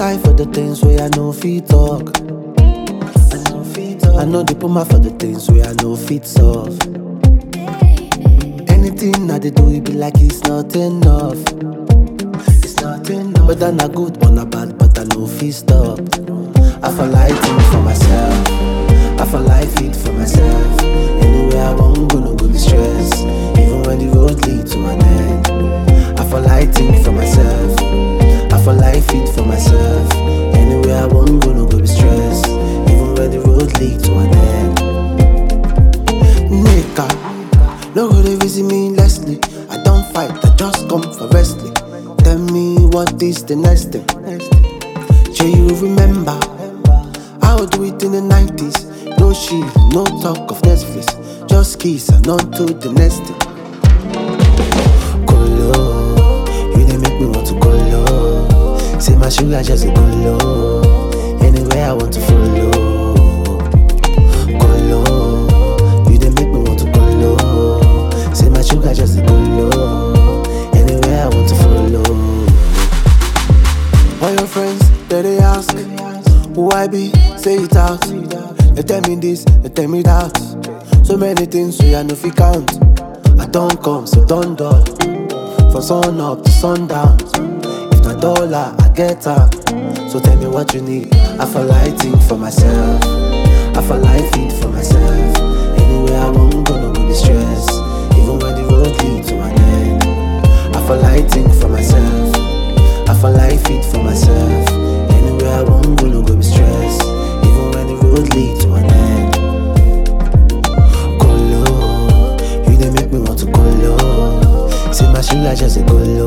fight for the things where I know fit talk. I know they put my for the things where I know fit solve. Anything I they do, it be like it's not enough. It's not enough. Whether not good or not bad, but I know fit stop. I feel like it for myself. I feel like it for myself. Anywhere I won't go, no go be stress. Even when the road lead to an end. I feel like it for myself. I feel like it for myself. Anywhere I won't go, no go be stress. Even when the road lead to an end. Nigga, no go dey visit me Leslie. I don't fight, I just come for wrestling. Tell me what is the next thing. Shall you remember? I'll do it in the 90s. No shit, no talk of Netflix. Just kiss and on to the next thing. Colo, you dey make me want to go low. Say my sugar just a go low. Anywhere I want to follow. Colo, you dey make me want to go low. Say my sugar just a go low. Anywhere I want to follow. All your friends, they ask who I be, say it out. They tell me this, they tell me that. So many things we I know fi count. I don't come, so don't dull. From sun up to sundown. If not dollar, I get her. So tell me what you need. I feel like think for myself. I feel like feed for myself. Anywhere I won't go, no go be stress. Even when the road lead to an end. I feel like think for myself. I feel like feed for myself. Anywhere I won't go, no go be stress. Even when the road lead to an end. Colo, you dey make me want to go low. Say my sugar just a go low.